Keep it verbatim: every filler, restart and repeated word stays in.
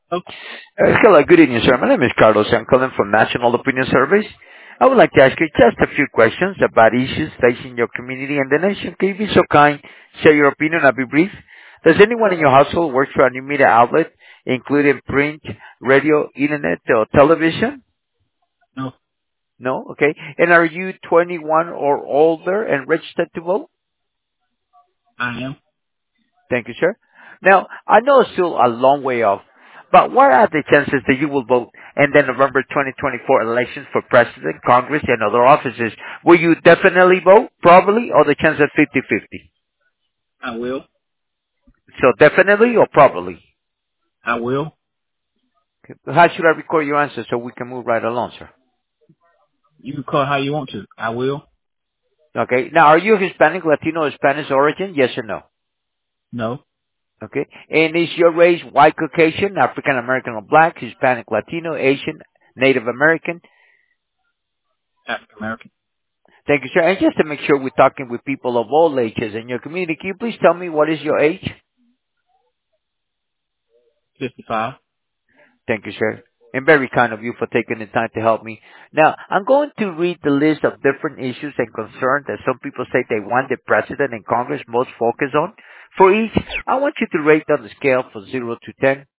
Oh, Uh, Hello, good evening, sir. My name is Carlos. I'm calling from National Opinion Surveys. I would like to ask you just a few questions about issues facing your community and the nation. Can you be so kind, share your opinion, I'll be brief? Does anyone in your household work for a new media outlet, including print, radio, internet, or television? no, No? Okay. And are you twenty-one or older and registered to vote? I am. Thank you, sir. Now, I know it's still a long way off, but what are the chances that you will vote in the November twenty twenty-four elections for president, Congress, and other offices? Will you definitely vote, probably, or the chance of fifty-fifty? I will. So definitely or probably? I will. How should I record your answer so we can move right along, sir? You can call it how you want to. I will. Okay. Now, are you Hispanic, Latino, or Spanish origin? Yes or no? No. Okay. And is your race white Caucasian, African American or black, Hispanic, Latino, Asian, Native American? African American. Thank you, sir. And just to make sure we're talking with people of all ages in your community, can you please tell me what is your age? fifty-five. Thank you, sir. And very kind of you for taking the time to help me. Now, I'm going to read the list of different issues and concerns that some people say they want the president and Congress most focus on. For each, I want you to rate on the scale from zero to ten,